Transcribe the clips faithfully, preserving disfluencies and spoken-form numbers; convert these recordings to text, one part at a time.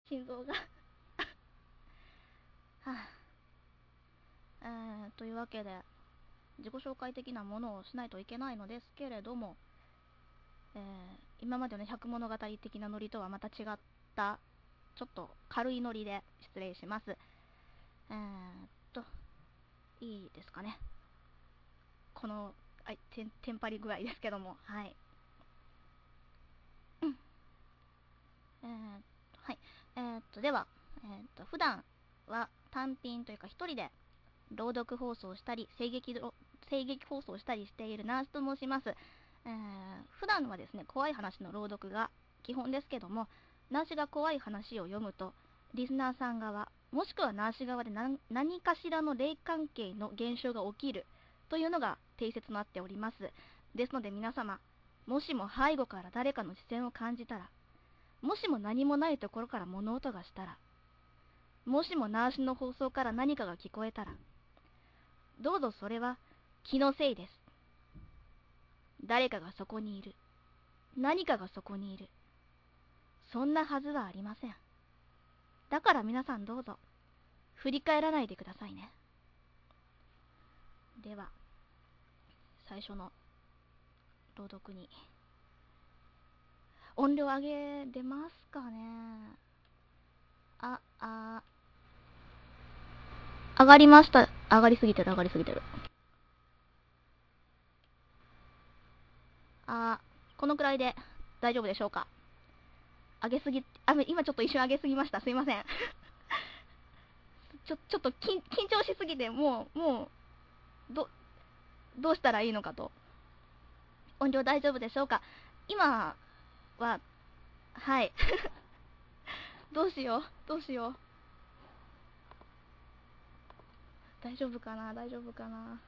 心臓がはあ、えー、というわけで自己紹介的なものをしないといけないのですけれども、えー、今までの百物語的なノリとはまた違ったちょっと軽いノリで失礼します。えーっといいですかね、このあテン、テンパり具合ですけども、はい、うん、えー、はい、えー、っとでは、えー、っと普段は単品というか一人で朗読放送したり声劇声劇放送したりしているナースと申します。えー、普段はですね、怖い話の朗読が基本ですけども、ナーシが怖い話を読むとリスナーさん側もしくはナーシ側で 何, 何かしらの霊関係の現象が起きるというのが定説となっております。ですので皆様、もしも背後から誰かの視線を感じたら、もしも何もないところから物音がしたら、もしもナーシの放送から何かが聞こえたら、どうぞそれは気のせいです。誰かがそこにいる。何かがそこにいる。そんなはずはありません。だから皆さんどうぞ振り返らないでくださいね。では最初の朗読に音量上げ出ますかね。あ、あ、上がりました。上がりすぎてる上がりすぎてる。あ、このくらいで大丈夫でしょうか。上げすぎ、あ、今ちょっと一瞬上げすぎました。すいません。ちょ、ちょっと緊張しすぎて、もう、もう、ど、どうしたらいいのかと。音量大丈夫でしょうか。今は、はい。どうしよう、どうしよう。大丈夫かな、大丈夫かな。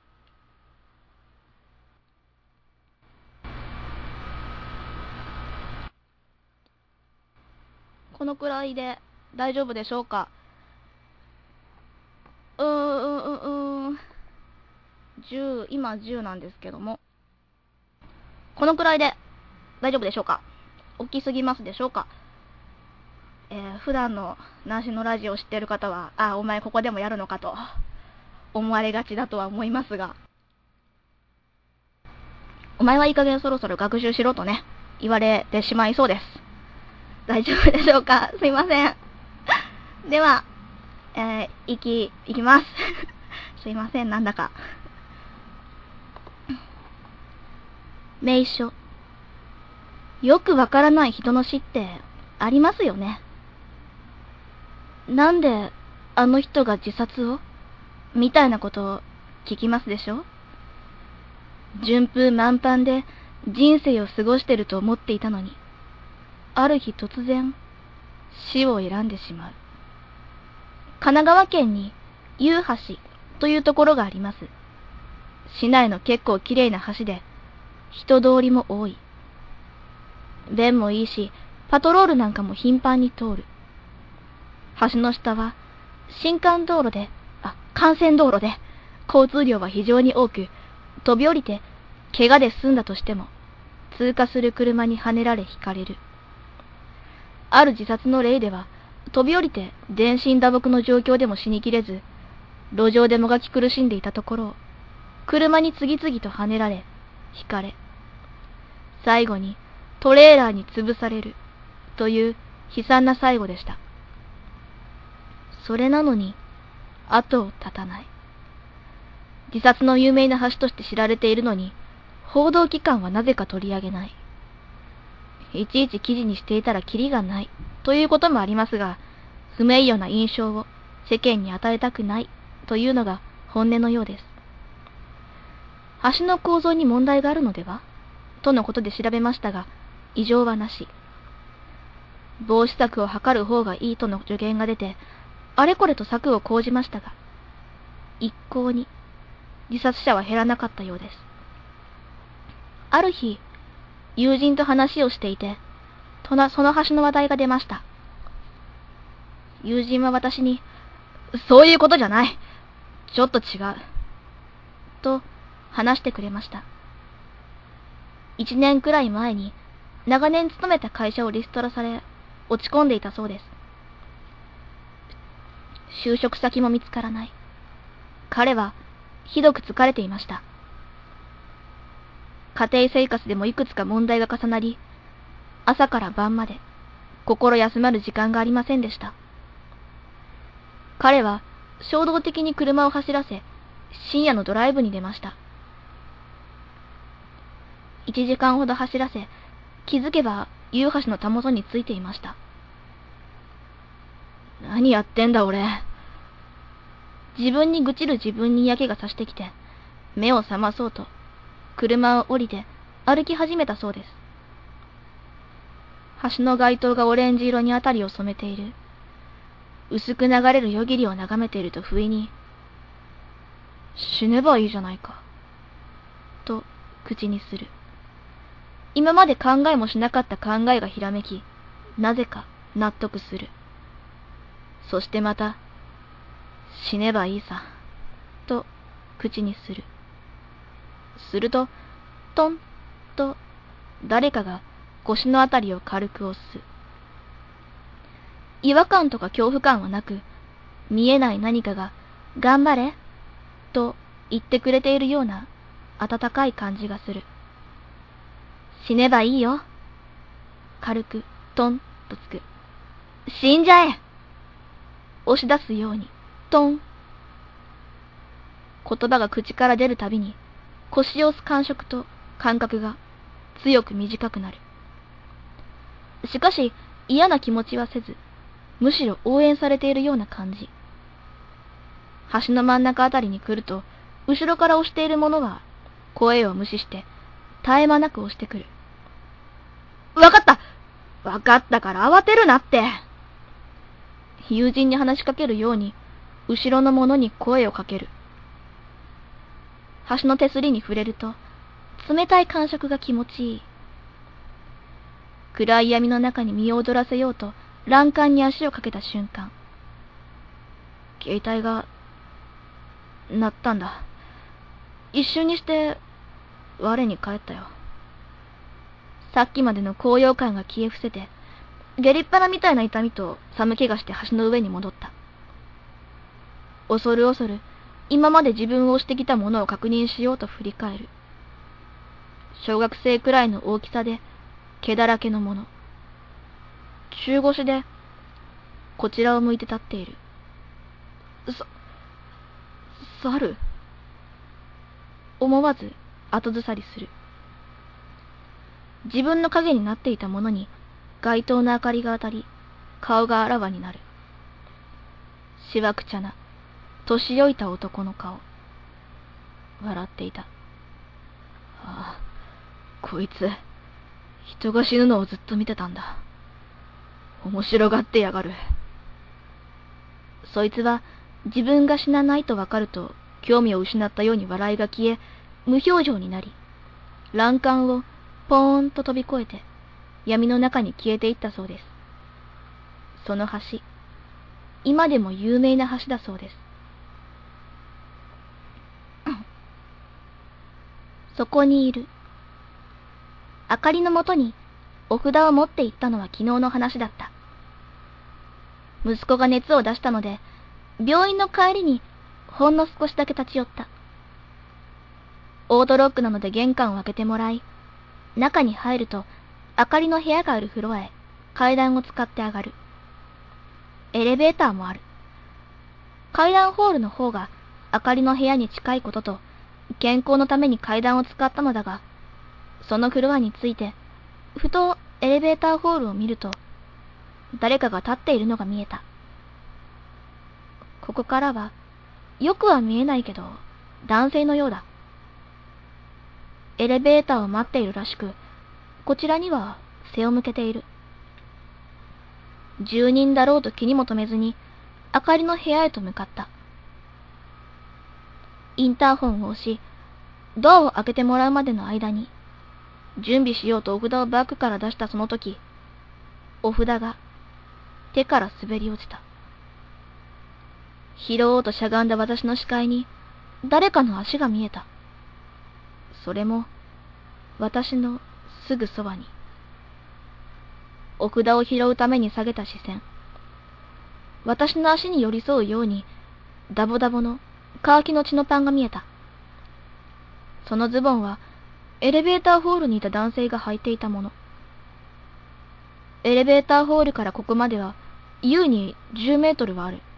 このくらいで大丈夫でしょうか。うーん、うん、うん、うん。じゅう、今じゅうなんですけども。このくらいで大丈夫でしょうか。大きすぎますでしょうか。えー、普段のナーシのラジオを知っている方は、あ、お前ここでもやるのかと思われがちだとは思いますが、お前はいい加減そろそろ学習しろとね、言われてしまいそうです。大丈夫でしょうか。すいません。では、えー、いき、いきます。すいません、なんだか。名所。よくわからない人の死ってありますよね。なんであの人が自殺をみたいなことを聞きますでしょ。順風満帆で人生を過ごしてると思っていたのに、ある日突然死を選んでしまう。神奈川県に夕橋というところがあります。市内の結構きれいな橋で人通りも多い。便もいいし、パトロールなんかも頻繁に通る。橋の下は新幹道路で、あ、幹線道路で交通量は非常に多く、飛び降りて怪我で済んだとしても通過する車にはねられひかれる。ある自殺の例では、飛び降りて全身打撲の状況でも死にきれず、路上でもがき苦しんでいたところを車に次々とはねられひかれ、最後にトレーラーに潰されるという悲惨な最後でした。それなのに後を絶たない。自殺の有名な橋として知られているのに、報道機関はなぜか取り上げない。いちいち記事にしていたらキリがないということもありますが、不名誉な印象を世間に与えたくないというのが本音のようです。橋の構造に問題があるのではとのことで調べましたが、異常はなし。防止策を図る方がいいとの助言が出て、あれこれと策を講じましたが、一向に自殺者は減らなかったようです。ある日、友人と話をしていて、その橋の話題が出ました。友人は私に、そういうことじゃない。ちょっと違う。と話してくれました。一年くらい前に長年勤めた会社をリストラされ、落ち込んでいたそうです。 就職先も見つからない。彼はひどく疲れていました。家庭生活でもいくつか問題が重なり、朝から晩まで心休まる時間がありませんでした。彼は衝動的に車を走らせ、深夜のドライブに出ました。一時間ほど走らせ、気づけば夕橋のたもとについていました。何やってんだ俺。自分に愚痴る自分に嫌気がさしてきて、目を覚まそうと、車を降りて歩き始めたそうです。橋の街灯がオレンジ色にあたりを染めている。薄く流れる夜霧を眺めていると不意に、死ねばいいじゃないか、と口にする。今まで考えもしなかった考えがひらめき、なぜか納得する。そしてまた、死ねばいいさ、と口にする。すると、トンと誰かが腰のあたりを軽く押す。違和感とか恐怖感はなく、見えない何かが頑張れと言ってくれているような温かい感じがする。死ねばいいよ。軽くトンとつく。死んじゃえ。押し出すようにトン。言葉が口から出るたびに腰を押す感触と感覚が強く短くなる。しかし嫌な気持ちはせず、むしろ応援されているような感じ。橋の真ん中あたりに来ると、後ろから押している者は声を無視して絶え間なく押してくる。わかったわかったから慌てるなって。友人に話しかけるように後ろの者に声をかける。橋の手すりに触れると冷たい感触が気持ちいい。暗い闇の中に身を躍らせようと欄干に足をかけた瞬間、携帯が鳴ったんだ。一瞬にして我に返ったよ。さっきまでの高揚感が消え伏せて、下痢っ腹みたいな痛みと寒気がして橋の上に戻った。恐る恐る今まで自分を押してきたものを確認しようと振り返る。小学生くらいの大きさで毛だらけのもの。中腰でこちらを向いて立っている。さ、猿？思わず後ずさりする。自分の影になっていたものに街灯の明かりが当たり、顔があらわになる。しわくちゃな年老いた男の顔。笑っていた。ああ、こいつ人が死ぬのをずっと見てたんだ。面白がってやがる。そいつは自分が死なないとわかると興味を失ったように笑いが消え、無表情になり、欄干をポーンと飛び越えて闇の中に消えていったそうです。その橋、今でも有名な橋だそうです。そこにいる。明かりのもとにお札を持って行ったのは昨日の話だった。息子が熱を出したので、病院の帰りにほんの少しだけ立ち寄った。オートロックなので玄関を開けてもらい、中に入ると明かりの部屋があるフロアへ階段を使って上がる。エレベーターもある。階段ホールの方が明かりの部屋に近いことと、健康のために階段を使ったのだが、そのフロアについて、ふとエレベーターホールを見ると、誰かが立っているのが見えた。ここからは、よくは見えないけど、男性のようだ。エレベーターを待っているらしく、こちらには背を向けている。住人だろうと気にも留めずに、明かりの部屋へと向かった。インターホンを押し、ドアを開けてもらうまでの間に、準備しようとお札をバッグから出したその時、お札が手から滑り落ちた。拾おうとしゃがんだ私の視界に誰かの足が見えた。それも私のすぐそばに。お札を拾うために下げた視線。 私の足に寄り添うように、ダボダボのカーキの血のパンが見えた。そのズボンは、エレベーターホールにいた男性が履いていたもの。エレベーターホールからここまでは、優にじゅうメートルはある。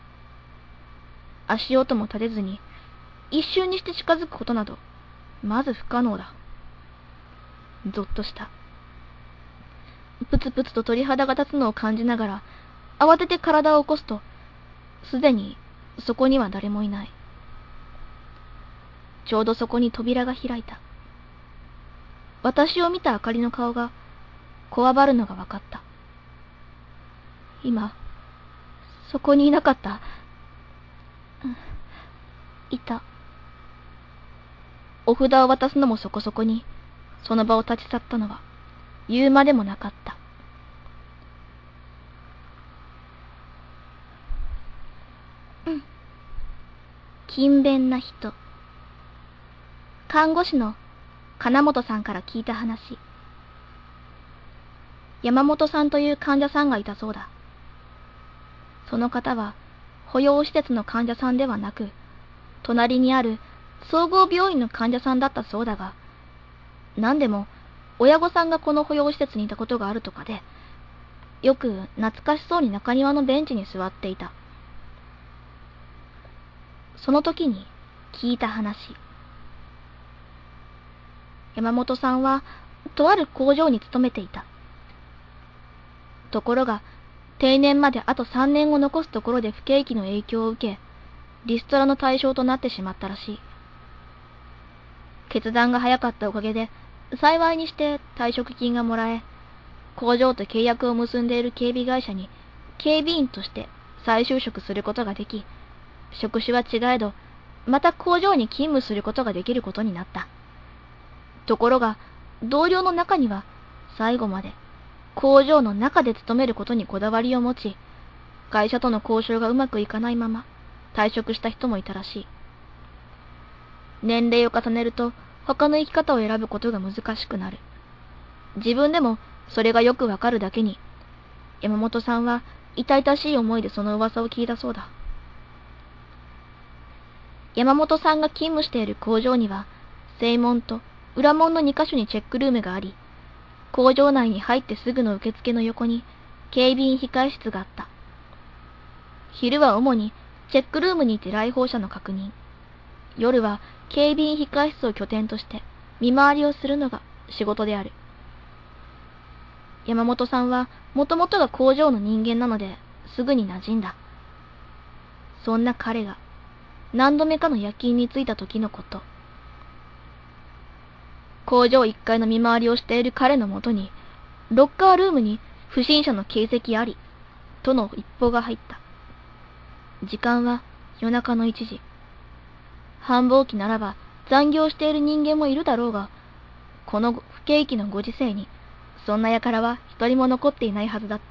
足音も立てずに、一瞬にして近づくことなど、まず不可能だ。ぞっとした。プツプツと鳥肌が立つのを感じながら、慌てて体を起こすと、すでにそこには誰もいない。ちょうどそこに扉が開いた。私を見たあかりの顔が、こわばるのがわかった。今、そこにいなかった。うん、いた。お札を渡すのもそこそこに、その場を立ち去ったのは、言うまでもなかった。うん。勤勉な人。看護師の金本さんから聞いた話。山本さんという患者さんがいたそうだ。その方は保養施設の患者さんではなく、隣にある総合病院の患者さんだったそうだが、何でも親御さんがこの保養施設にいたことがあるとかで、よく懐かしそうに中庭のベンチに座っていた。その時に聞いた話。山本さんはとある工場に勤めていた。ところが、定年まであとさんねんを残すところで不景気の影響を受け、リストラの対象となってしまったらしい。決断が早かったおかげで、幸いにして退職金がもらえ、工場と契約を結んでいる警備会社に警備員として再就職することができ、職種は違えど、また工場に勤務することができることになった。ところが、同僚の中には最後まで工場の中で勤めることにこだわりを持ち、会社との交渉がうまくいかないまま退職した人もいたらしい。年齢を重ねると他の生き方を選ぶことが難しくなる。自分でもそれがよくわかるだけに、山本さんは痛々しい思いでその噂を聞いたそうだ。山本さんが勤務している工場には、正門と裏門のにカ所にチェックルームがあり、工場内に入ってすぐの受付の横に警備員控え室があった。昼は主にチェックルームにいて来訪者の確認、夜は警備員控え室を拠点として見回りをするのが仕事である。山本さんはもともとが工場の人間なのですぐに馴染んだ。そんな彼が何度目かの夜勤に着いた時のこと。工場いっかいの見回りをしている彼のもとに、ロッカールームに不審者の形跡あり、との一報が入った。時間は夜中のいちじ。繁忙期ならば残業している人間もいるだろうが、この不景気のご時世に、そんな輩は一人も残っていないはずだった。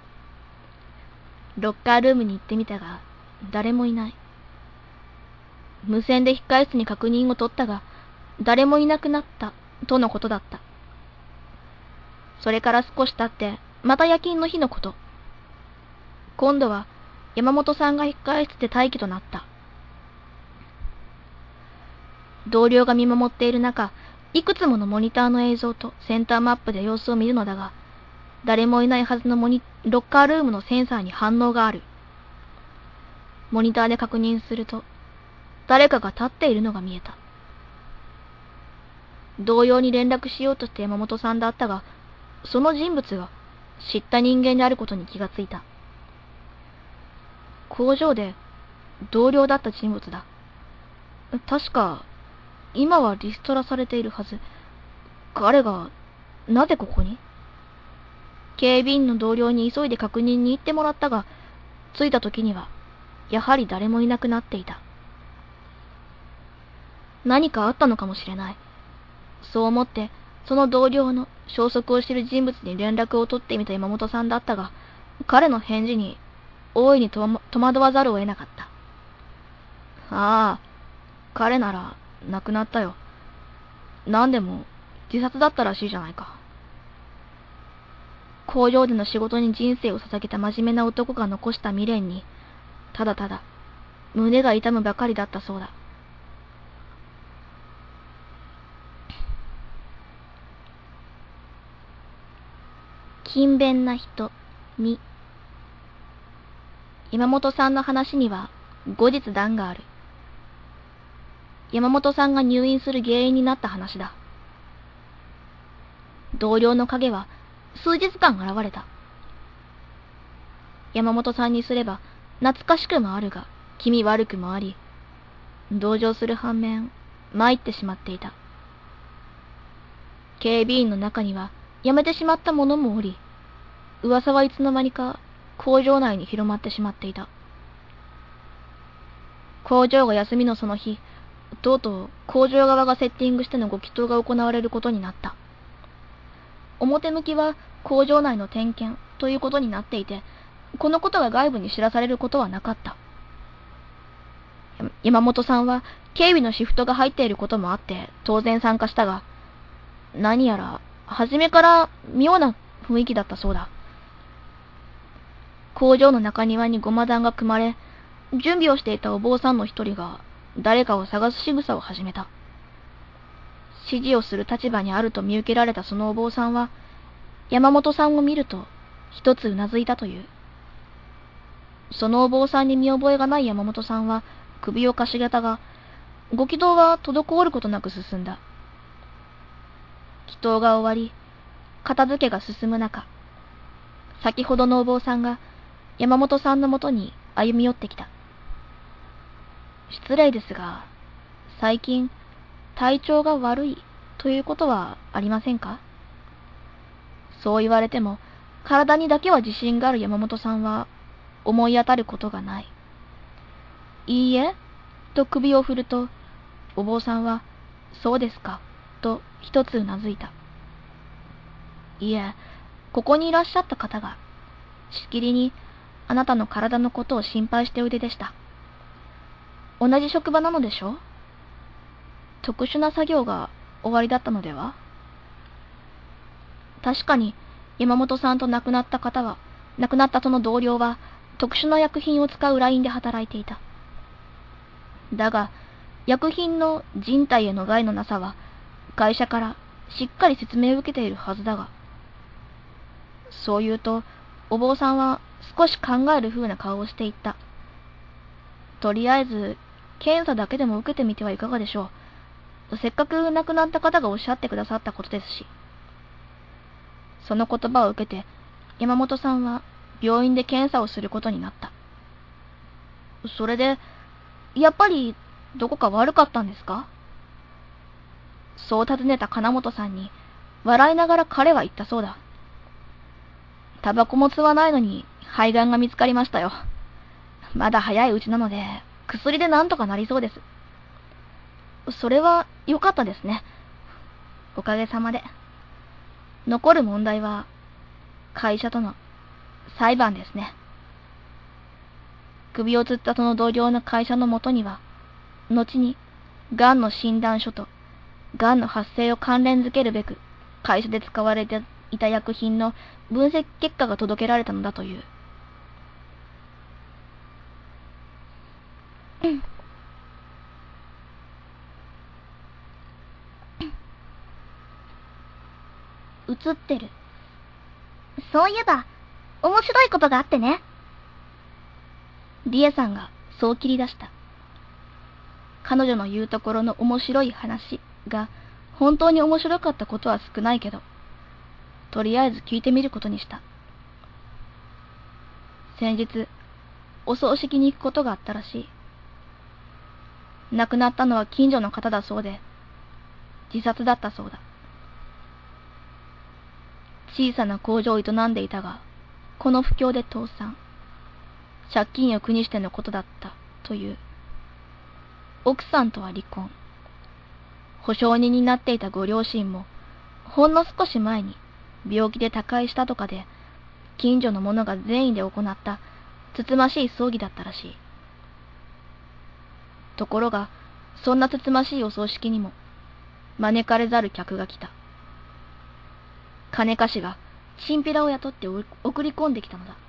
ロッカールームに行ってみたが、誰もいない。無線で控え室に確認を取ったが、誰もいなくなった、とのことだった。それから少し経って、また夜勤の日のこと。今度は、山本さんが控え室で待機となった。同僚が見守っている中、いくつものモニターの映像とセンターマップで様子を見るのだが、誰もいないはずのモニロッカールームのセンサーに反応がある。モニターで確認すると、誰かが立っているのが見えた。同様に連絡しようとして山本さんだったが、その人物が知った人間であることに気がついた。工場で同僚だった人物だ。確か、今はリストラされているはず。彼が、なぜここに？警備員の同僚に急いで確認に行ってもらったが、着いた時には、やはり誰もいなくなっていた。何かあったのかもしれない。そう思って、その同僚の消息を知る人物に連絡を取ってみた山本さんだったが、彼の返事に大いにと戸惑わざるを得なかった。ああ、彼なら亡くなったよ。何でも自殺だったらしいじゃないか。 工場での仕事に人生を捧げた真面目な男が残した未練に、ただただ胸が痛むばかりだったそうだ。勤勉な人に。山本さんの話には後日談がある。山本さんが入院する原因になった話だ。同僚の影は数日間現れた。山本さんにすれば懐かしくもあるが気味悪くもあり、同情する反面参ってしまっていた。警備員の中には辞めてしまった者もおり、噂はいつの間にか工場内に広まってしまっていた。工場が休みのその日、とうとう工場側がセッティングしてのご祈祷が行われることになった。表向きは工場内の点検ということになっていて、このことが外部に知らされることはなかった。山本さんは警備のシフトが入っていることもあって当然参加したが、何やら初めから妙な雰囲気だったそうだ。工場の中庭にごま団が組まれ、準備をしていたお坊さんの一人が誰かを探す仕草を始めた。指示をする立場にあると見受けられたそのお坊さんは、山本さんを見ると一つうなずいたという。そのお坊さんに見覚えがない山本さんは首をかしげたが、ご祈祷は滞ることなく進んだ。祈祷が終わり、片付けが進む中、先ほどのお坊さんが山本さんのもとに歩み寄ってきた。失礼ですが、最近体調が悪いということはありませんか？そう言われても、体にだけは自信がある山本さんは思い当たることがない。いいえ、と首を振ると、お坊さんは、そうですか、と一つうなずいた。いえ、ここにいらっしゃった方が、しきりにあなたの体のことを心配しておいででした。同じ職場なのでしょ？特殊な作業が終わりだったのでは？確かに山本さんと亡くなった方は、亡くなったその同僚は特殊な薬品を使うラインで働いていた。だが、薬品の人体への害のなさは会社からしっかり説明を受けているはずだが。そう言うと、お坊さんは少し考える風な顔をしていった。とりあえず、検査だけでも受けてみてはいかがでしょう。せっかく亡くなった方がおっしゃってくださったことですし。その言葉を受けて、山本さんは病院で検査をすることになった。それで、やっぱりどこか悪かったんですか？そう尋ねた金本さんに、笑いながら彼は言ったそうだ。タバコも吸わないのに肺がんが見つかりましたよ。まだ早いうちなので、薬でなんとかなりそうです。それは良かったですね。おかげさまで。残る問題は、会社との裁判ですね。首を吊ったその同僚の会社のもとには、後に、癌の診断書と、癌の発生を関連づけるべく、会社で使われていた薬品の分析結果が届けられたのだという。映ってる。そういえば、面白いことがあってね。リエさんがそう切り出した。彼女の言うところの面白い話が本当に面白かったことは少ないけど、とりあえず聞いてみることにした。先日、お葬式に行くことがあったらしい。亡くなったのは近所の方だそうで、自殺だったそうだ。小さな工場を営んでいたが、この不況で倒産。借金を苦にしてのことだったという。奥さんとは離婚。保証人になっていたご両親も、ほんの少し前に病気で他界したとかで、近所の者が善意で行ったつつましい葬儀だったらしい。ところが、そんなつつましいお葬式にも、招かれざる客が来た。金貸しがチンピラを雇って送り込んできたのだ。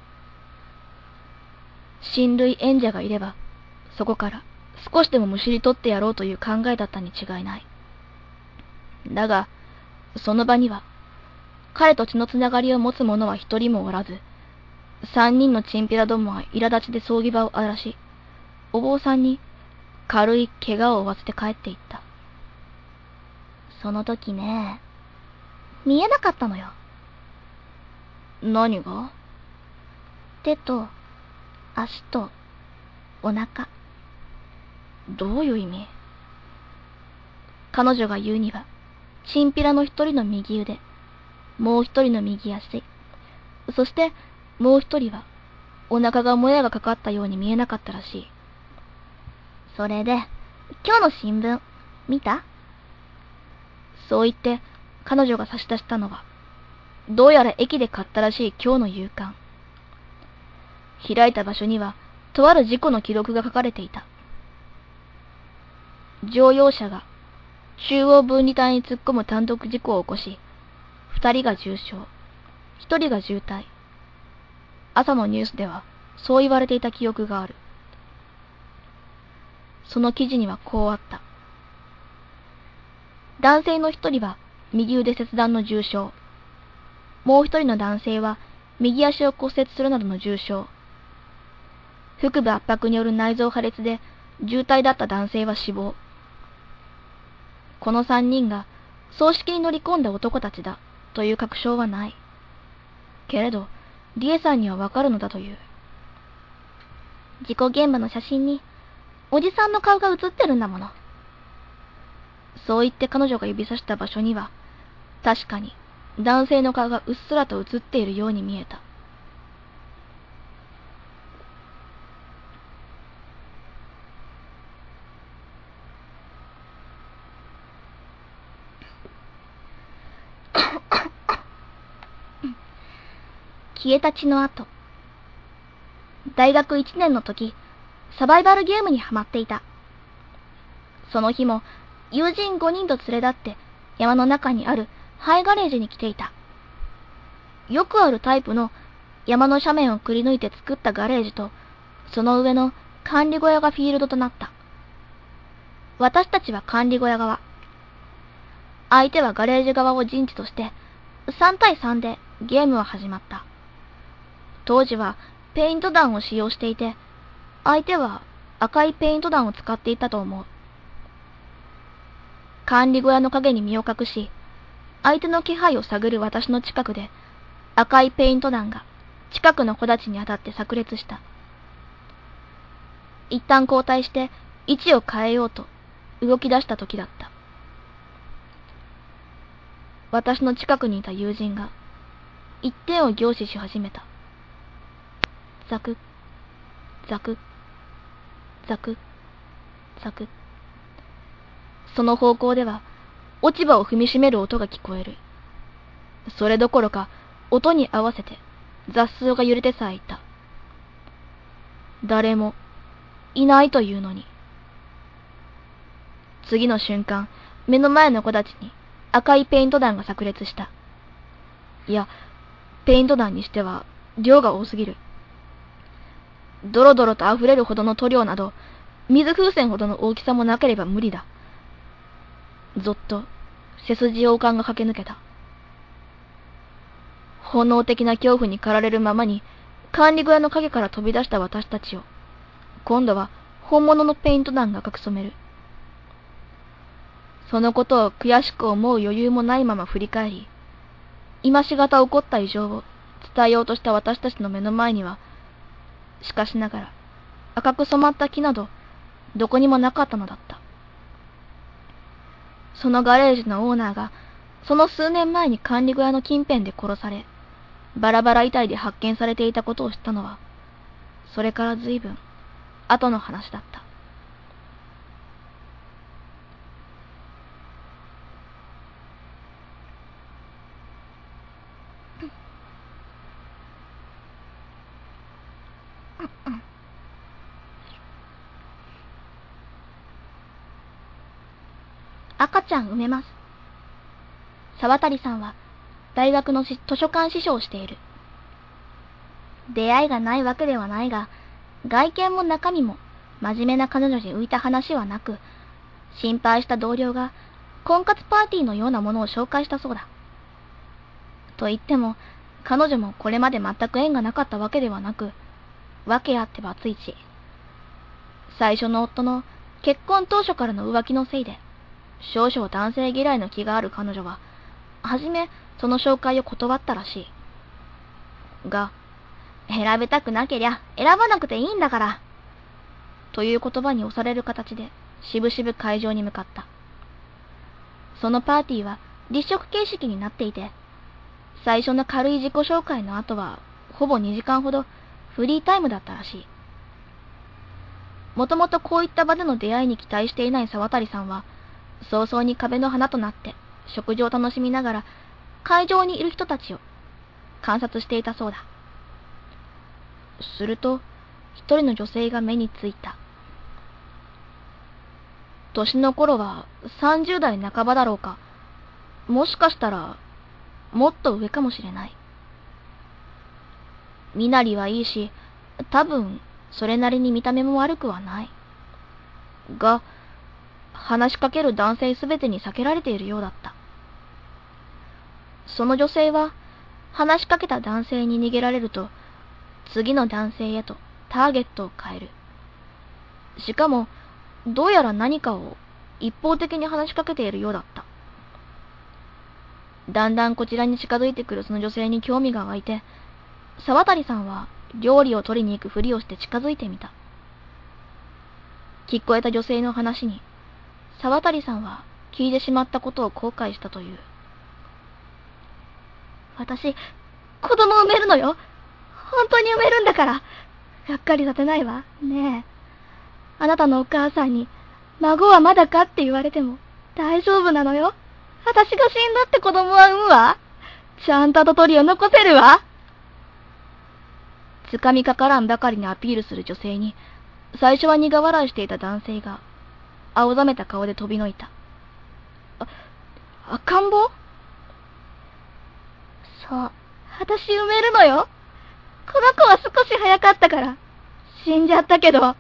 親類縁者がいれば、そこから少しでもむしり取ってやろうという考えだったに違いない。だが、その場には、彼と血のつながりを持つ者は一人もおらず、三人のチンピラどもは苛立ちで葬儀場を荒らし、お坊さんに軽い怪我を負わせて帰っていった。その時ね、見えなかったのよ。何が？手と足とお腹。どういう意味？彼女が言うには、チンピラの一人の右腕、もう一人の右足、そしてもう一人はお腹がもやがかかったように見えなかったらしい。それで、今日の新聞、見た？そう言って彼女が差し出したのは、どうやら駅で買ったらしい今日の夕刊。開いた場所には、とある事故の記録が書かれていた。乗用車が中央分離帯に突っ込む単独事故を起こし、二人が重傷、一人が重体。朝のニュースではそう言われていた記憶がある。その記事にはこうあった。男性の一人は右腕切断の重傷。もう一人の男性は右足を骨折するなどの重傷。腹部圧迫による内臓破裂で重体だった男性は死亡。この三人が葬式に乗り込んだ男たちだという確証はない。けれど、リエさんにはわかるのだという。事故現場の写真におじさんの顔が写ってるんだもの。そう言って彼女が指さした場所には、確かに男性の顔がうっすらと写っているように見えた。消えた血の跡。大学いちねんの時、サバイバルゲームにハマっていた。その日も友人ごにんと連れ立って山の中にあるハイガレージに来ていた。よくあるタイプの山の斜面をくり抜いて作ったガレージと、その上の管理小屋がフィールドとなった。私たちは管理小屋側。相手はガレージ側を陣地として、さんたいさんでゲームは始まった。当時はペイント弾を使用していて、相手は赤いペイント弾を使っていたと思う。管理小屋の影に身を隠し、相手の気配を探る私の近くで、赤いペイント弾が近くの木立に当たって炸裂した。一旦後退して位置を変えようと動き出した時だった。私の近くにいた友人が一点を凝視し始めた。ザク、ザク、ザク、ザク。その方向では落ち葉を踏みしめる音が聞こえる。それどころか音に合わせて雑草が揺れてさえいた。誰もいないというのに。次の瞬間、目の前の子たちに赤いペイント弾が炸裂した。いや、ペイント弾にしては量が多すぎる。ドロドロと溢れるほどの塗料など、水風船ほどの大きさもなければ無理だ。ぞっと背筋王冠が駆け抜けた。本能的な恐怖に駆られるままに管理小屋の影から飛び出した私たちを、今度は本物のペイント弾が書き染める。そのことを悔しく思う余裕もないまま振り返り、今しがた起こった異常を伝えようとした私たちの目の前には、しかしながら赤く染まった木などどこにもなかったのだった。そのガレージのオーナーがその数年前に管理小屋の近辺で殺され、バラバラ遺体で発見されていたことを知ったのは、それから随分後の話だった。赤ちゃん産めます。沢渡さんは大学の図書館司書をしている。出会いがないわけではないが、外見も中身も真面目な彼女に浮いた話はなく、心配した同僚が婚活パーティーのようなものを紹介したそうだ。と言っても、彼女もこれまで全く縁がなかったわけではなく、訳あってバツイチ。最初の夫の結婚当初からの浮気のせいで、少々男性嫌いの気がある彼女は、はじめその紹介を断ったらしい。が、選べたくなけりゃ選ばなくていいんだから、という言葉に押される形で、しぶしぶ会場に向かった。そのパーティーは立食形式になっていて、最初の軽い自己紹介の後は、ほぼにじかんほどフリータイムだったらしい。もともとこういった場での出会いに期待していない沢渡さんは、早々に壁の花となって食事を楽しみながら、会場にいる人たちを観察していたそうだ。すると、一人の女性が目についた。年の頃はさんじゅう代半ばだろうか。もしかしたら、もっと上かもしれない。身なりはいいし、多分、それなりに見た目も悪くはない。が、話しかける男性すべてに避けられているようだった。その女性は、話しかけた男性に逃げられると、次の男性へとターゲットを変える。しかも、どうやら何かを一方的に話しかけているようだった。だんだんこちらに近づいてくるその女性に興味が湧いて、沢渡さんは料理を取りに行くふりをして近づいてみた。聞こえた女性の話に、沢渡さんは聞いてしまったことを後悔したという。私、子供産めるのよ。本当に産めるんだから。がっかりさせないわ。ねえ。あなたのお母さんに、孫はまだかって言われても大丈夫なのよ。私が死んだって子供は産むわ。ちゃんと跡取りを残せるわ。つかみかからんばかりにアピールする女性に、最初は苦笑いしていた男性が、青ざめた顔で飛びのいた。あ、赤ん坊？そう、私産めるのよ。この子は少し早かったから、死んじゃったけど。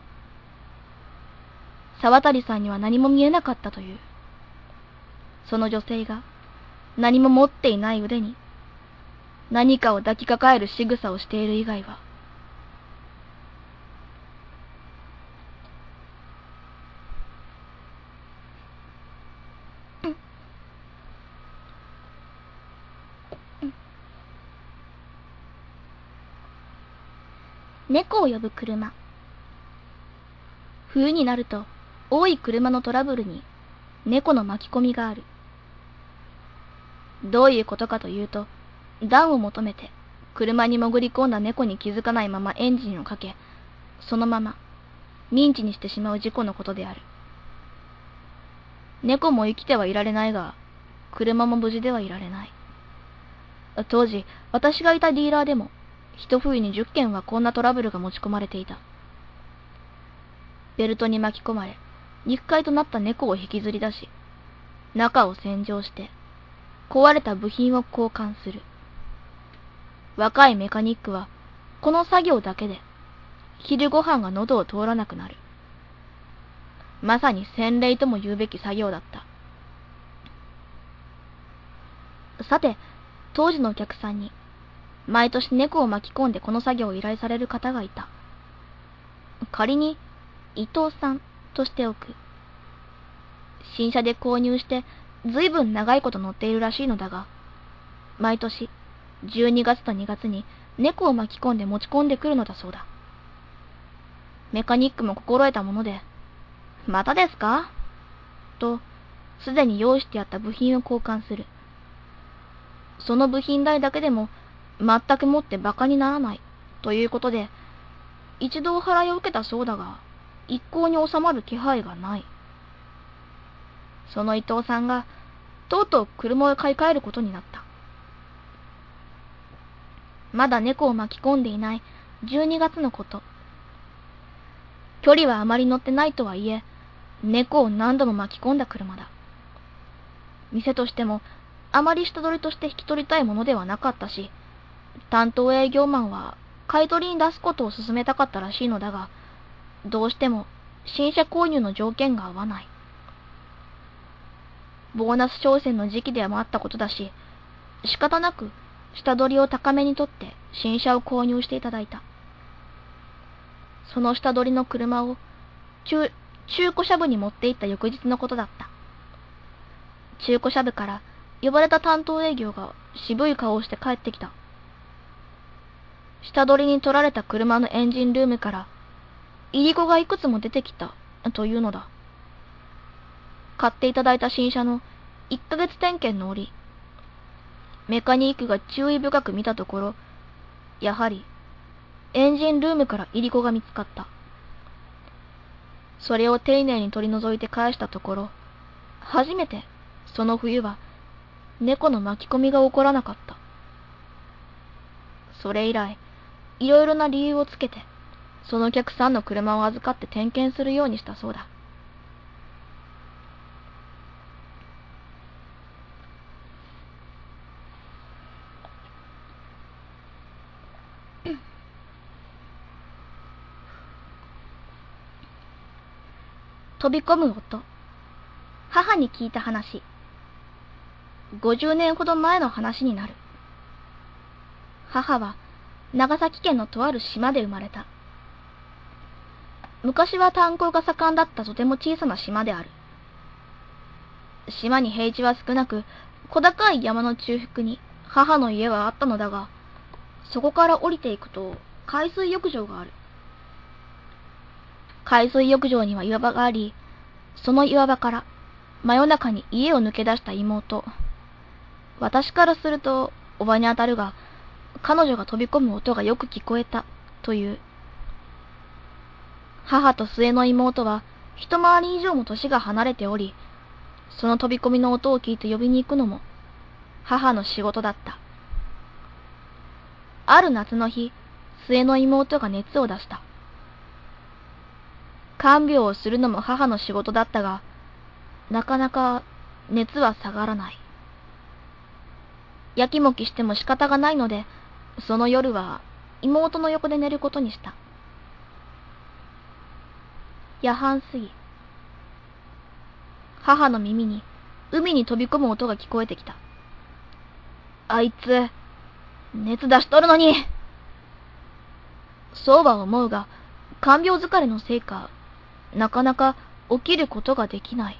沢渡さんには何も見えなかったという。その女性が何も持っていない腕に何かを抱きかかえる仕草をしている以外は。猫を呼ぶ車。冬になると多い車のトラブルに猫の巻き込みがある。どういうことかというと、暖を求めて車に潜り込んだ猫に気づかないままエンジンをかけ、そのままミンチにしてしまう事故のことである。猫も生きてはいられないが、車も無事ではいられない。当時、私がいたディーラーでも、一冬にじゅっけんはこんなトラブルが持ち込まれていた。ベルトに巻き込まれ、肉塊となった猫を引きずり出し、中を洗浄して、壊れた部品を交換する。若いメカニックは、この作業だけで、昼ご飯が喉を通らなくなる。まさに洗礼とも言うべき作業だった。さて、当時のお客さんに、毎年猫を巻き込んでこの作業を依頼される方がいた。仮に、伊藤さんとしておく。新車で購入して、ずいぶん長いこと乗っているらしいのだが、毎年、じゅうにがつとにがつに猫を巻き込んで持ち込んでくるのだそうだ。メカニックも心得たもので、またですかと、すでに用意してあった部品を交換する。その部品代だけでも、全くもって馬鹿にならない、ということで、一度お払いを受けたそうだが、一向に収まる気配がない。その伊藤さんが、とうとう車を買い替えることになった。まだ猫を巻き込んでいないじゅうにがつのこと。距離はあまり乗ってないとはいえ、猫を何度も巻き込んだ車だ。店としても、 あまり下取りとして引き取りたいものではなかったし、担当営業マンは買い取りに出すことを勧めたかったらしいのだが、どうしても新車購入の条件が合わない。ボーナス商戦の時期でもあったことだし、仕方なく下取りを高めに取って新車を購入していただいた。その下取りの車を中、中古車部に持って行った翌日のことだった。中古車部から呼ばれた担当営業が渋い顔をして帰ってきた。下取りに取られた車のエンジンルームから入り子がいくつも出てきたというのだ。買っていただいた新車のいっかげつ点検の折、メカニックが注意深く見たところ、やはりエンジンルームから入り子が見つかった。それを丁寧に取り除いて返したところ、初めてその冬は猫の巻き込みが起こらなかった。それ以来、いろいろな理由をつけて、そのお客さんの車を預かって点検するようにしたそうだ。飛び込む音。母に聞いた話。ごじゅうねんほど前の話になる。母は長崎県のとある島で生まれた。昔は炭鉱が盛んだったとても小さな島である。島に平地は少なく、小高い山の中腹に母の家はあったのだが、そこから降りていくと海水浴場がある。海水浴場には岩場があり、その岩場から真夜中に家を抜け出した妹。私からするとおばにあたるが、彼女が飛び込む音がよく聞こえたという。母と末の妹は一回り以上も年が離れており、その飛び込みの音を聞いて呼びに行くのも母の仕事だった。ある夏の日、末の妹が熱を出した。看病をするのも母の仕事だったが、なかなか熱は下がらない。やきもきしても仕方がないので、その夜は妹の横で寝ることにした。夜半過ぎ、母の耳に海に飛び込む音が聞こえてきた。あいつ、熱出しとるのに。そうは思うが、看病疲れのせいか、なかなか起きることができない。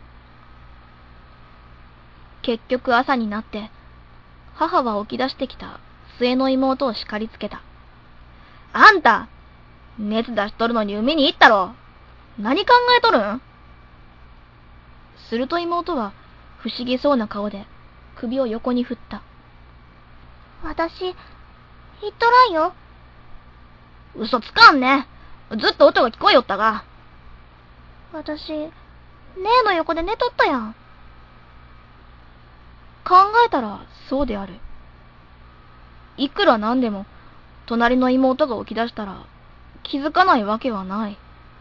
結局朝になって、母は起き出してきた末の妹を叱りつけた。あんた、熱出しとるのに海に行ったろ。何考えとるん？すると妹は不思議そうな顔で首を横に振った。 私、行っとらんよ。 嘘つかんね。ずっと音が聞こえよったが。 私、姉の横で寝とったやん。 考えたらそうである。いくらなんでも、隣の妹が起き出したら気づかないわけはない。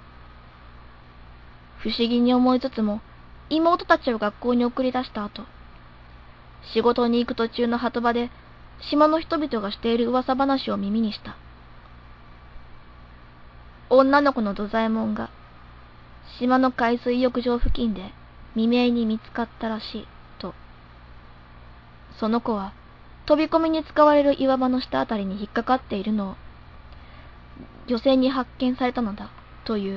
不思議に思いつつも、妹たちを学校に送り出した後、仕事に行く途中の鳩場で、島の人々がしている噂話を耳にした。女の子の土左衛門が、島の海水浴場付近で未明に見つかったらしい、と。その子は、飛び込みに使われる岩場の下あたりに引っかかっているのを、漁船に発見されたのだ、という。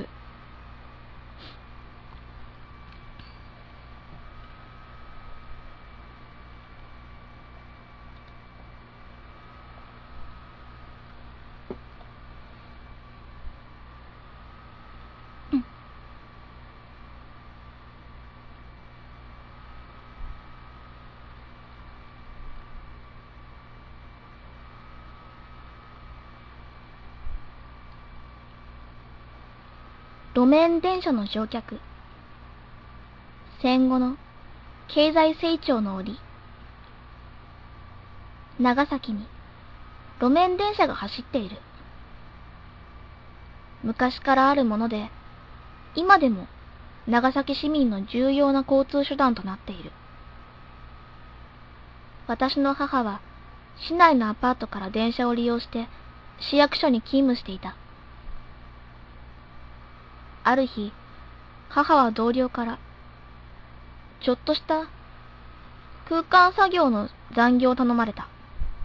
路面電車の乗客。戦後の経済成長の折、長崎に路面電車が走っている。昔からあるもので、今でも長崎市民の重要な交通手段となっている。 私の母は市内のアパートから電車を利用して市役所に勤務していた。ある日、母は同僚からちょっとした空間作業の残業を頼まれた。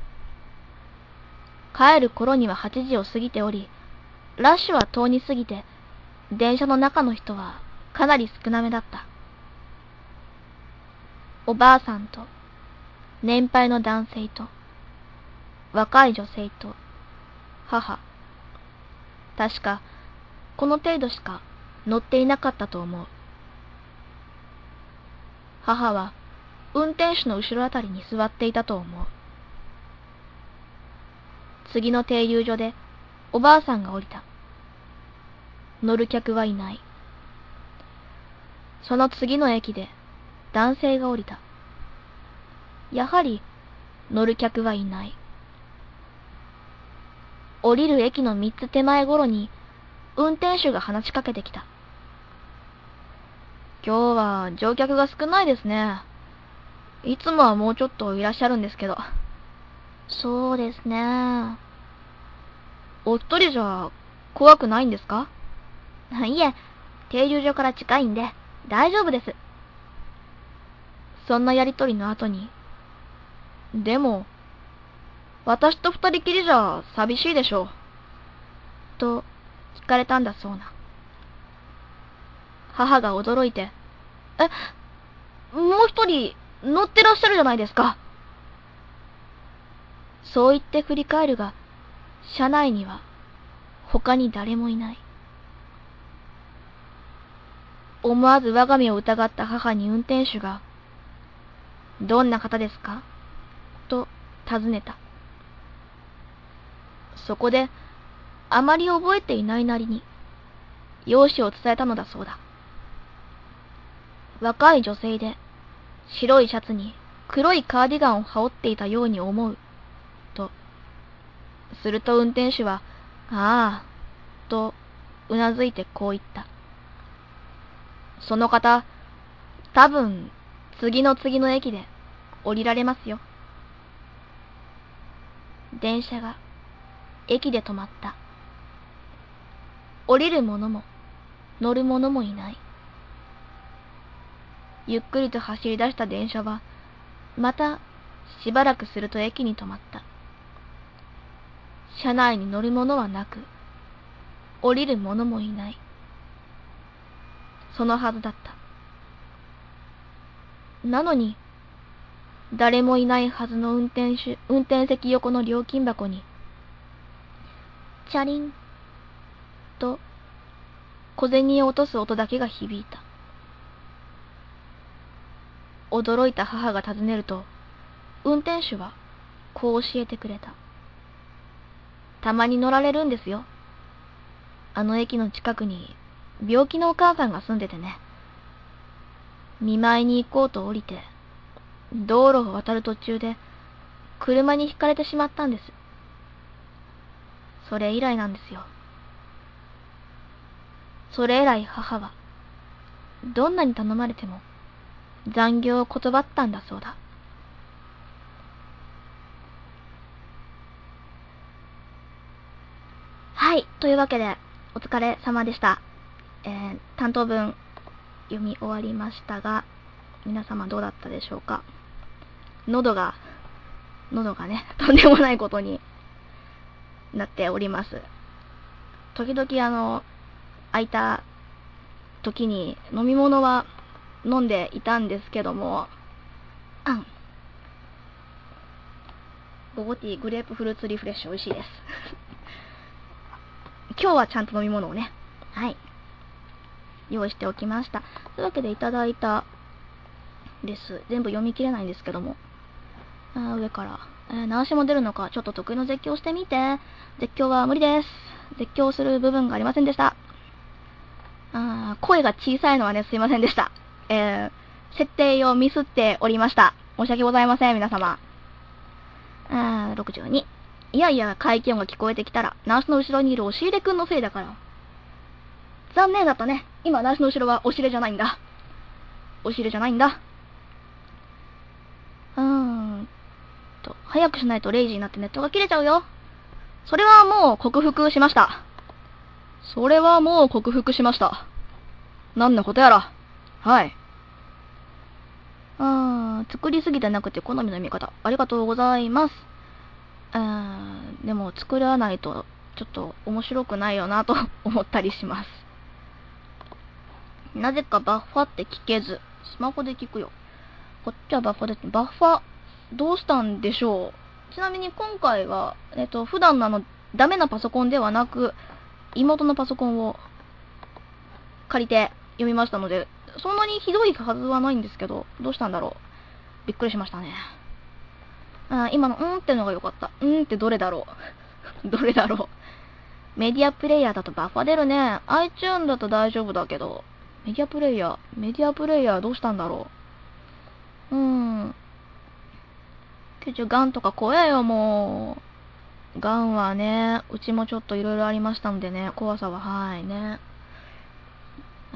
帰る頃にははちじを過ぎており、ラッシュは通り過ぎて、電車の中の人はかなり少なめだった。おばあさんと、年配の男性と、若い女性と、母。確か、この程度しか乗っていなかったと思う。母は、運転手の後ろあたりに座っていたと思う。次の停留所で、おばあさんが降りた。乗る客はいない。その次の駅で、男性が降りた。やはり、乗る客はいない。降りる駅の三つ手前頃に、運転手が話しかけてきた。今日は乗客が少ないですね。いつもはもうちょっといらっしゃるんですけど。 そうですね。 お一人じゃ怖くないんですか？ いえ、停留所から近いんで大丈夫です。 そんなやりとりの後に、でも、私と二人きりじゃ寂しいでしょう。と聞かれたんだそうな。母が驚いて、え、もう一人乗ってらっしゃるじゃないですか。そう言って振り返るが、車内には他に誰もいない。思わず我が身を疑った母に運転手が、どんな方ですか？と尋ねた。そこで、あまり覚えていないなりに、容姿を伝えたのだそうだ。若い女性で、白いシャツに黒いカーディガンを羽織っていたように思う、と。すると運転手は、ああ、とうなずいてこう言った。その方、多分、次の次の駅で降りられますよ。電車が駅で止まった。降りる者も乗る者もいない。ゆっくりと走り出した電車は、またしばらくすると駅に止まった。車内に乗る者はなく、降りる者もいない。そのはずだった。なのに、誰もいないはずの運転手、運転席横の料金箱に、チャリンと小銭を落とす音だけが響いた。驚いた母が尋ねると、運転手はこう教えてくれた。たまに乗られるんですよ。あの駅の近くに病気のお母さんが住んでてね。見舞いに行こうと降りて、道路を渡る途中で車にひかれてしまったんです。それ以来なんですよ。それ以来母は、どんなに頼まれても残業を断ったんだそうだ。はい、というわけでお疲れ様でした。えー、担当文読み終わりましたが、皆様どうだったでしょうか。喉が、喉がね、とんでもないことになっております。時々あの、空いた時に飲み物は飲んでいたんですけども、あん。ボボティーグレープフルーツリフレッシュ美味しいです。今日はちゃんと飲み物をね、はい、用意しておきました。というわけでいただいたです。全部読み切れないんですけども。あ上から、えー、何しも出るのか、ちょっと得意の絶叫してみて。絶叫は無理です。絶叫する部分がありませんでした。あ声が小さいのはね、すいませんでした。えー、設定をミスっておりました。申し訳ございません、皆様。あろくじゅうに。いやいや、怪奇音が聞こえてきたら、ナースの後ろにいる押し入れくんのせいだから。残念だったね。今、ナースの後ろは押し入れじゃないんだ。押し入れじゃないんだ。うーん。 早くしないとレイジーになってネットが切れちゃうよ。それはもう克服しました。それはもう克服しました。何のことやら。はい。あー、作りすぎてなくて好みの見方。ありがとうございます。あー、でも作らないとちょっと面白くないよなと思ったりします。なぜかバッファって聞けず、スマホで聞くよ。こっちはバッファですね。バッファ、どうしたんでしょう。ちなみに今回は、えっと、普段のあの、ダメなパソコンではなく、妹のパソコンを借りて読みましたので、そんなにひどいはずはないんですけど、どうしたんだろう。びっくりしましたね。あ、今の、うんってのが良かった。うんってどれだろう。どれだろう。メディアプレイヤーだとバッファ出るね。iTunes だと大丈夫だけど、メディアプレイヤー、メディアプレイヤーどうしたんだろう。うーん。けど、ガンとか怖えよ、もう。ガンはね、うちもちょっといろいろありましたのでね、怖さは、はいね。うん、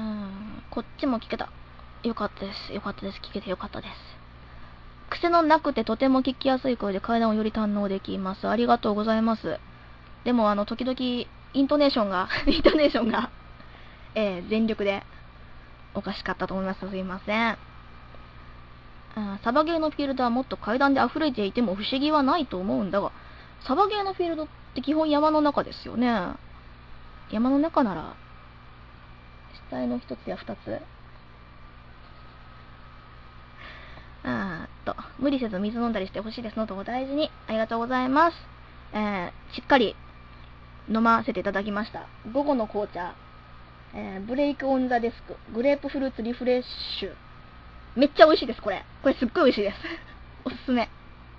こっちも聞けた。よかったです。よかったです。聞けてよかったです。癖のなくてとても聞きやすい声で階段をより堪能できます。ありがとうございます。でも、あの、時々、イントネーションが、イントネーションが、えー、全力で、おかしかったと思います。すいません。あ、サバゲーのフィールドはもっと階段で溢れていても不思議はないと思うんだが、サバゲーのフィールドって基本山の中ですよね。山の中なら、死体の一つや二つ。あーっと、無理せず水飲んだりしてほしいです。喉を大事に。ありがとうございます。えー、しっかり飲ませていただきました。午後の紅茶。えー、ブレイクオンザデスク。グレープフルーツリフレッシュ。めっちゃ美味しいです、これ。これすっごい美味しいです。おすすめ。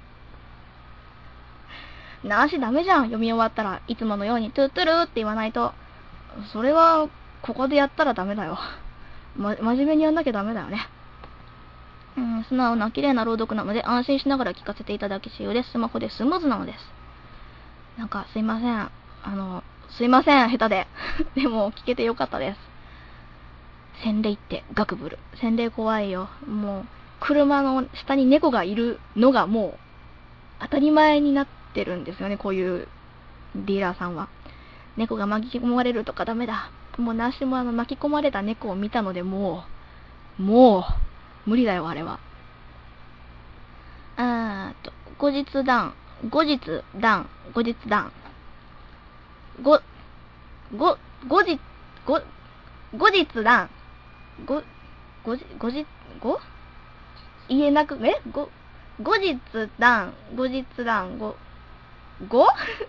なしダメじゃん。読み終わったらいつものようにトゥットゥルーって言わないと。それは、ここでやったらダメだよ。ま、真面目にやんなきゃダメだよね。うん、素直な綺麗な朗読なので安心しながら聞かせていただきしようです。スマホでスムーズなのです。なんかすいません。あの、すいません、下手で。でも聞けてよかったです。洗礼ってガクブル。洗礼怖いよ。もう、車の下に猫がいるのがもう、当たり前になってるんですよね、こういうディーラーさんは。猫が巻き込まれるとかダメだ。もうなしもあの巻き込まれた猫を見たのでもう、もう、無理だよ、あれは。あーと、後日談、後日談、後日談。ご、ご、後日、ご、後日談。ご、ごじ、ごじ、ご言えなく、えご、後日談、後日談、ご、ご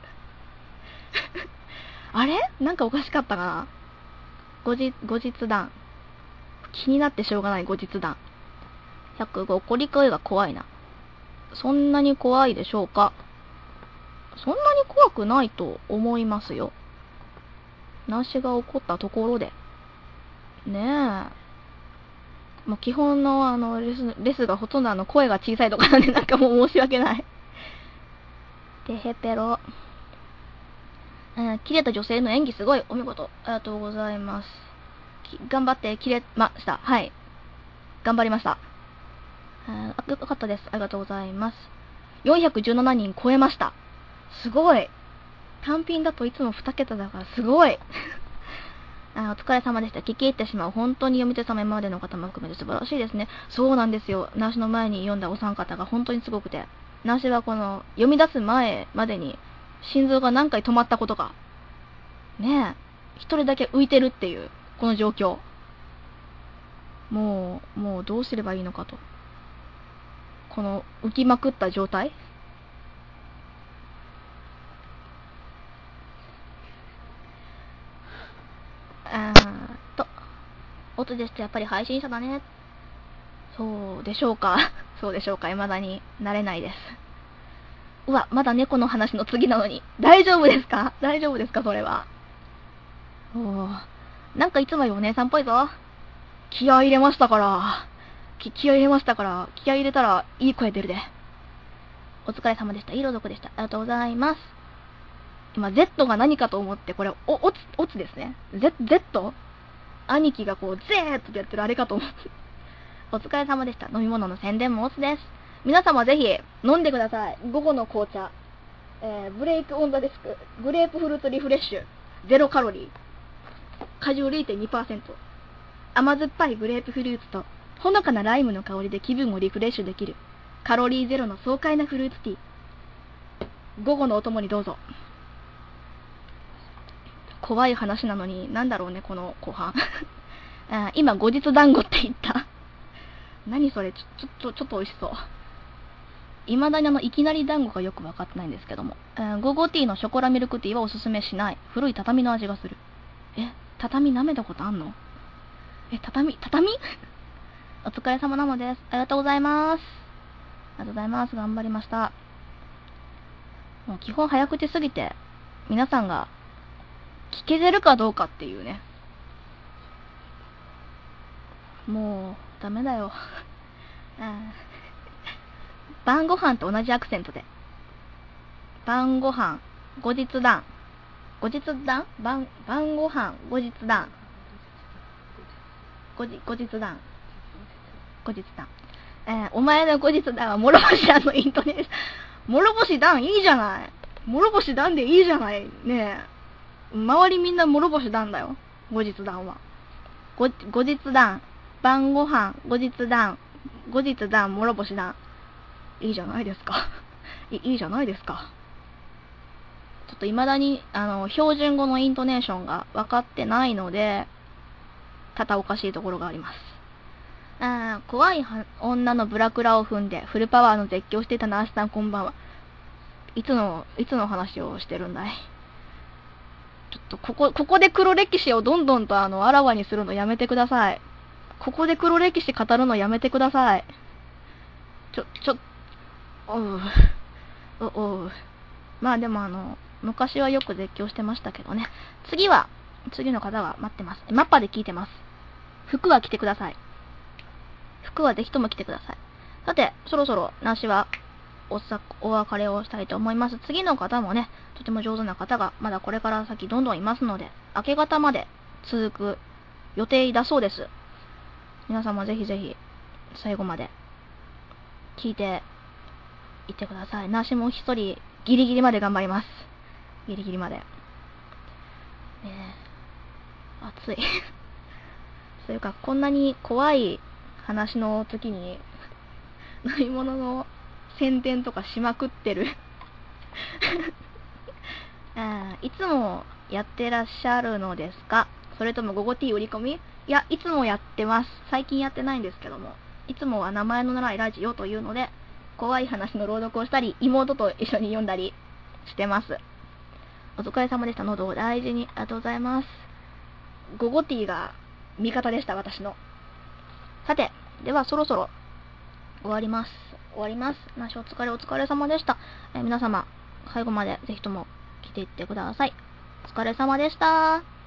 あれなんかおかしかったかな。後日、後日談。気になってしょうがない後日談。ひゃくご、怒り声が怖いな。そんなに怖いでしょうか。そんなに怖くないと思いますよ。なしが起こったところで。ねえ。もう基本のあのレス、レスがほとんどあの声が小さいとかなんでなんかもう申し訳ない。てへぺろ。えー、切れた女性の演技すごいお見事。ありがとうございます。頑張って切れました。はい。頑張りました。あ、よかったです。ありがとうございます。よんひゃくじゅうななにん超えました。すごい。単品だといつもに桁だからすごい。あ、お疲れ様でした。聞き入ってしまう。本当に読み手様今までの方も含めて素晴らしいですね。そうなんですよ。ナーシの前に読んだお三方が本当にすごくて。ナーシはこの読み出す前までに心臓が何回止まったことか。ねえ。一人だけ浮いてるっていう、この状況。もう、もうどうすればいいのかと。この浮きまくった状態。あーと。音ですとやっぱり配信者だね。そうでしょうか。そうでしょうか。未だに慣れないです。うわ、まだ猫の話の次なのに。大丈夫ですか？大丈夫ですかそれは。おー。なんかいつもよりお姉さんっぽいぞ。気合い入れましたから。き気合い入れましたから。気合い入れたらいい声出るで。お疲れ様でした。いい朗読でした。ありがとうございます。今、Z が何かと思って、これ、お、おつ、おつですね。Z、Z? 兄貴がこう、ゼーッとやってるあれかと思って。お疲れ様でした。飲み物の宣伝もおつです。 皆様ぜひ飲んでください。午後の紅茶。えー、ブレイクオンザデスク。グレープフルーツリフレッシュ。ゼロカロリー。果汁 れいてんにパーセント。甘酸っぱいグレープフルーツと、ほのかなライムの香りで気分をリフレッシュできる。カロリーゼロの爽快なフルーツティー。午後のお供にどうぞ。怖い話なのに、なんだろうね、この後半。あ今、後日団子って言った。何それ、ちょ、ちょ、ちょっと美味しそう。未だにあの、いきなり団子がよくわかってないんですけども。えー、ゴーゴーティーのショコラミルクティーはおすすめしない。古い畳の味がする。え、畳舐めたことあんの？え、畳、畳お疲れ様なのです。ありがとうございます。ありがとうございます。頑張りました。もう基本早口すぎて、皆さんが聞けてるかどうかっていうね。もう、ダメだよ。晩ご飯と同じアクセントで。晩ご飯、後日談。後日談晩、晩ご飯、後日談。後日、後日談。後日談。えー、お前の後日談は、諸星団のイントネーション。諸星団いいじゃない。諸星団でいいじゃない。ねえ。周りみんな諸星団だよ。後日談は。ご、後日談。晩ご飯、後日談。後日談、諸星団。いいじゃないですか。いいいじゃないですか。ちょっと未だに、あの、標準語のイントネーションが分かってないので、多々おかしいところがあります。あー、怖い女のブラクラを踏んで、フルパワーの絶叫していたナースさんこんばんは。いつの、いつの話をしてるんだい。ちょっと、ここ、ここで黒歴史をどんどんとあの、あらわにするのやめてください。ここで黒歴史語るのやめてください。ちょ、ちょ、おう、お、おう。まあでもあの、昔はよく絶叫してましたけどね。次は、次の方が待ってます。マッパで聞いてます。服は着てください。服はぜひとも着てください。さて、そろそろ、なしは、おさ、お別れをしたいと思います。次の方もね、とても上手な方が、まだこれから先どんどんいますので、明け方まで続く予定だそうです。皆様ぜひぜひ、最後まで、聞いて、いってください。なしも一人、ギリギリまで頑張ります。ギリギリまで。ねえ、暑い。というか、こんなに怖い話の時に、飲み物の宣伝とかしまくってる。あいつもやってらっしゃるのですか？それとも午後ティー売り込み？いや、いつもやってます。最近やってないんですけども。いつもは名前のないラジオというので、怖い話の朗読をしたり、妹と一緒に読んだりしてます。お疲れ様でした。喉を大事に。ありがとうございます。午後ティーが味方でした、私の。さて、ではそろそろ終わります。終わります。なしお疲れお疲れ様でした。えー、皆様、最後までぜひとも来ていってください。お疲れ様でした。